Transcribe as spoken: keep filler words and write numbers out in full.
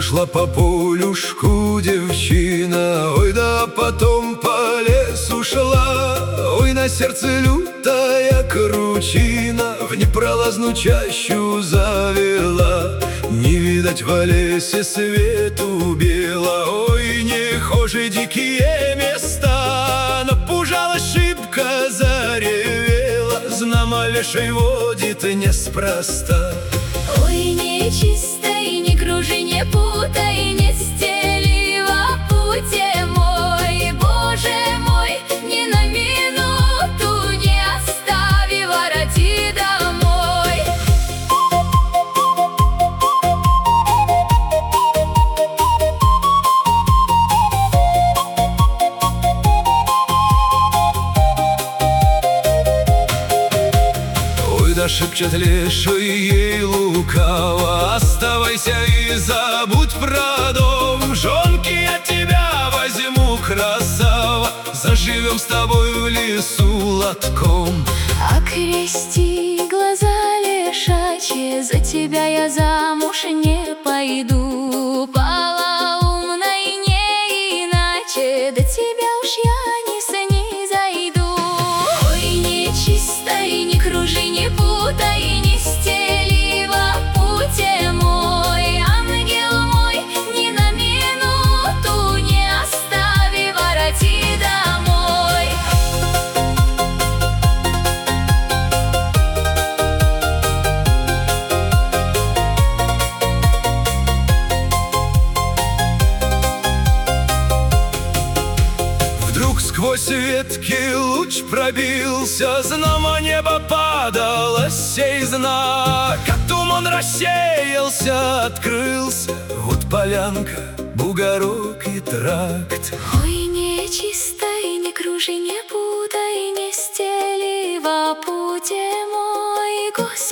Шла по полюшку девчина, ой, да потом по лесу шла. Ой, на сердце лютая кручина в непролазную чащу завела. Не видать в лесе свету бела. Ой, не хожи дикие места, напужалась шибко, заревела. Знамо леший водит неспроста. Ой, нечистой, не кружи, не путай, не стели во пути мой. Боже мой, ни на минуту не остави, вороти домой. Ой, да шепчет леший ей лукаво: оставайся и забудь про дом. Жонки я тебя возьму, красава, заживем с тобой в лесу лотком. Окрести глаза лешачьи, за тебя я замуж не пойду. Полоумной не иначе, до тебя уж я не снизойду. Ой, нечистой, не кружи, не путай, не стели во пути мой. Ангел мой, ни на минуту не остави, вороти домой. Вдруг сквозь ветки луч пробился, знамо небо падало сей знак. А туман рассеялся, открылся, вот полянка, бугорок и тракт. Ой, нечистой, не кружи, не путай, не стели во пути мой. Господи,